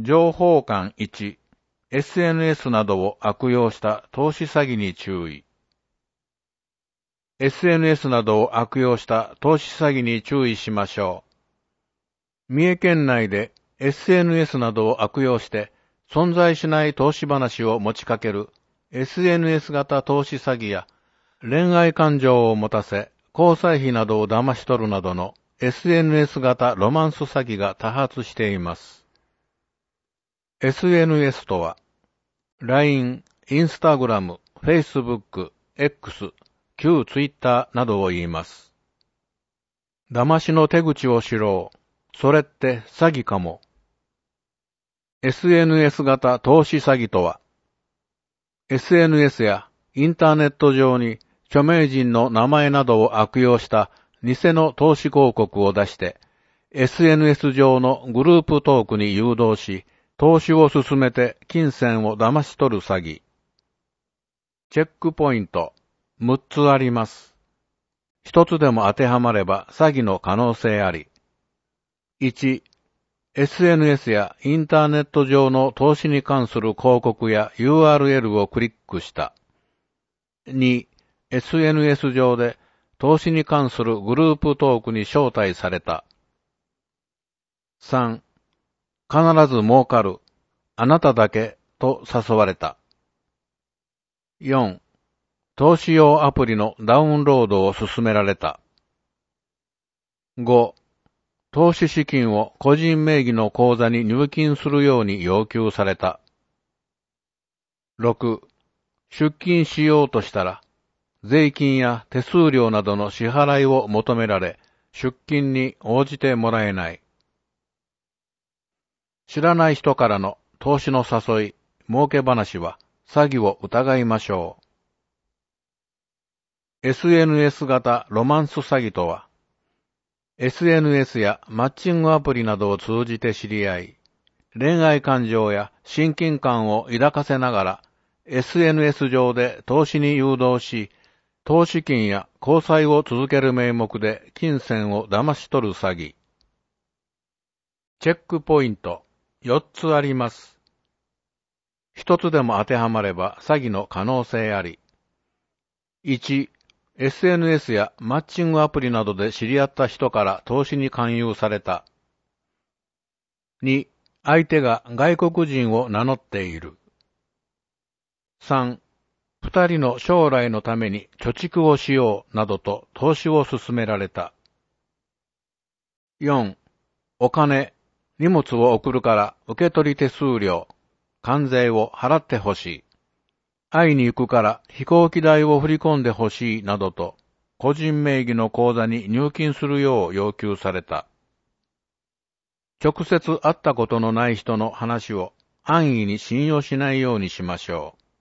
情報館1、SNS などを悪用した投資詐欺に注意。SNS などを悪用した投資詐欺に注意しましょう。三重県内で SNS などを悪用して存在しない投資話を持ちかける SNS 型投資詐欺や恋愛感情を持たせ交際費などを騙し取るなどの SNS 型ロマンス詐欺が多発しています。SNS とは LINE、Instagram、Facebook、X、旧 Twitter などを言います。騙しの手口を知ろう。それって詐欺かも。SNS 型投資詐欺とは、SNS やインターネット上に著名人の名前などを悪用した偽の投資広告を出して、SNS 上のグループトークに誘導し、投資を進めて金銭を騙し取る詐欺。チェックポイント、6つあります。一つでも当てはまれば詐欺の可能性あり。1、SNS やインターネット上の投資に関する広告や URL をクリックした。2、SNS 上で投資に関するグループトークに招待された。3、必ず儲かる、あなただけと誘われた。4、投資用アプリのダウンロードを勧められた。5、投資資金を個人名義の口座に入金するように要求された。6、出金しようとしたら、税金や手数料などの支払いを求められ、出金に応じてもらえない。知らない人からの投資の誘い、儲け話は詐欺を疑いましょう。SNS 型ロマンス詐欺とは、SNS やマッチングアプリなどを通じて知り合い、恋愛感情や親近感を抱かせながら、SNS 上で投資に誘導し、投資金や交際を続ける名目で金銭を騙し取る詐欺。チェックポイント、4つあります。一つでも当てはまれば詐欺の可能性あり。1、SNS やマッチングアプリなどで知り合った人から投資に勧誘された。2、相手が外国人を名乗っている。3、二人の将来のために貯蓄をしようなどと投資を勧められた。4、お金、荷物を送るから受け取り手数料、関税を払ってほしい。会いに行くから飛行機代を振り込んでほしいなどと個人名義の口座に入金するよう要求された。直接会ったことのない人の話を安易に信用しないようにしましょう。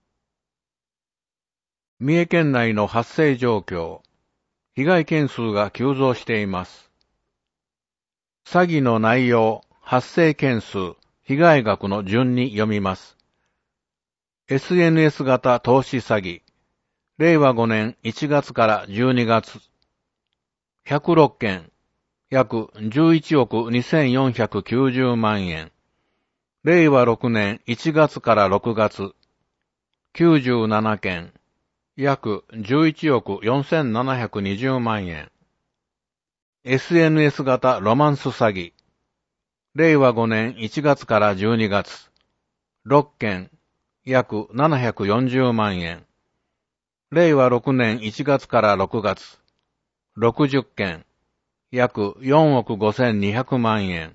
三重県内の発生状況、被害件数が急増しています。詐欺の内容、発生件数、被害額の順に読みます。SNS 型投資詐欺、令和5年1月から12月、106件、約11億2490万円。令和6年1月から6月、97件、約11億4720万円。SNS 型ロマンス詐欺。令和5年1月から12月。6件、約740万円。令和6年1月から6月。60件、約4億5200万円。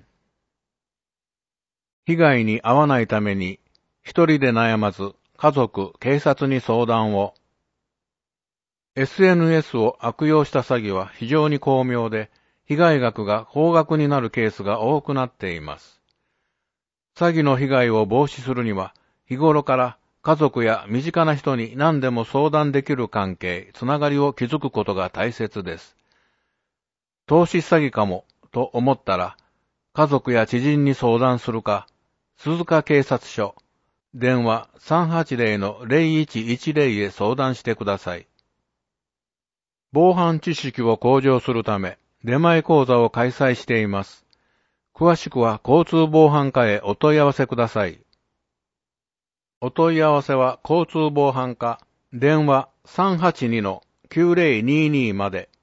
被害に遭わないために、一人で悩まず、家族、警察に相談を。SNS を悪用した詐欺は非常に巧妙で、被害額が高額になるケースが多くなっています。詐欺の被害を防止するには、日頃から家族や身近な人に何でも相談できる関係、つながりを築くことが大切です。投資詐欺かもと思ったら、家族や知人に相談するか、鈴鹿警察署、電話 380-0110 へ相談してください。防犯知識を向上するため、出前講座を開催しています。 詳しくは交通防犯課へお問い合わせください。お問い合わせは交通防犯課、電話382-9022まで。